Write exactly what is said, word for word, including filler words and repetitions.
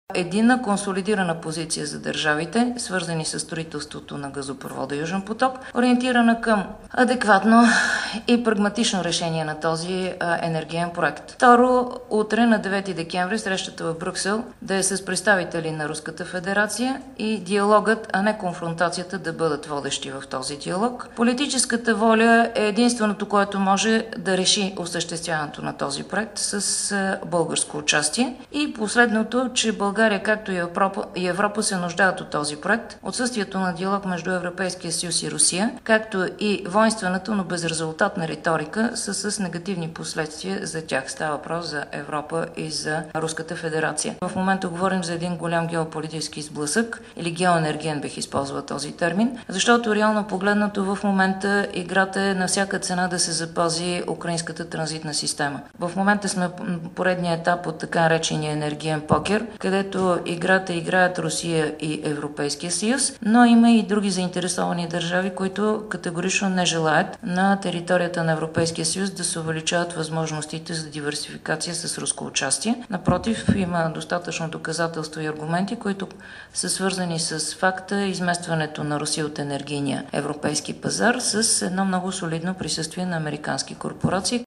единна консолидирана позиция за държавите, свързани с строителството на газопровода Южен поток, ориентирана към адекватно и прагматично решение на този енергиен проект. Второ, утре на девети декември срещата в Брюксел да е с представители на Руската федерация и диалогът, а не конфронтацията да бъдат водещи в този диалог. Политическата воля е единственото, което може да реши осъществяването на този проект с българско участие. И последното, че България, както и Европа, и Европа се нуждаят от този проект. Отсъствието на диалог между Европейския съюз и Русия, както и воинствената, но безрезултатна риторика са с негативни последствия за тях. Става въпрос за Европа и за Руската федерация. В момента говорим за един голям геополитически сблъсък или геоенергиен, бих използвал този термин, защото реално погледнато в момента играта е на всяка цена да се запази украинската транзитна система. В момента сме поредния етап от така наречения енергиен покер, където играта играят Русия и Европейския съюз, но има и други заинтересовани държави, които категорично не желаят на територията на Европейския съюз да се увеличават възможностите за диверсификация с руско участие. Напротив, има достатъчно доказателства и аргументи, които са свързани с факта изместването на Русия от енергийния европейски пазар с едно много солидно присъствие на американски корпорации.